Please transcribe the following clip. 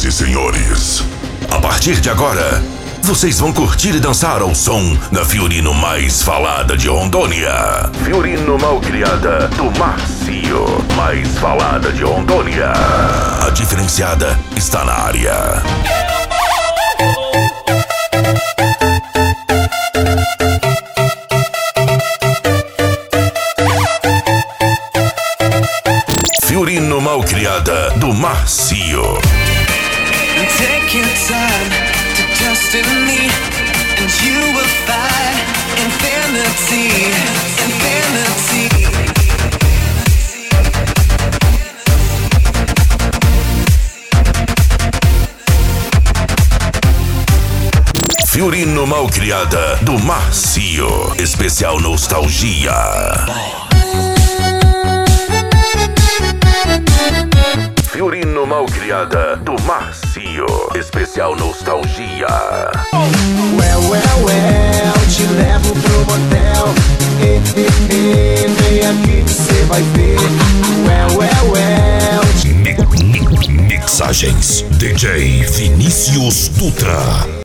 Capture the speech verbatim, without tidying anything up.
e senhores, a partir de agora, vocês vão curtir e dançar ao som da Fiorino mais falada de Rondônia. Fiorino Malcriada do Marcio, mais falada de Rondônia. A diferenciada está na área. Fiorino Malcriada do Marcio. Take your time to trust in me, and you will find infinity, infinity. Fiorino Malcriada do Marcio, especial nostalgia. Fiorino Malcriada do Marcio, especial nostalgia. Well, well, well, te levo pro motel. Ei, ei, ei, vem aqui que cê vai ver. Well, well, well. Mi- mi- Mixagens D J Vinícius Dutra.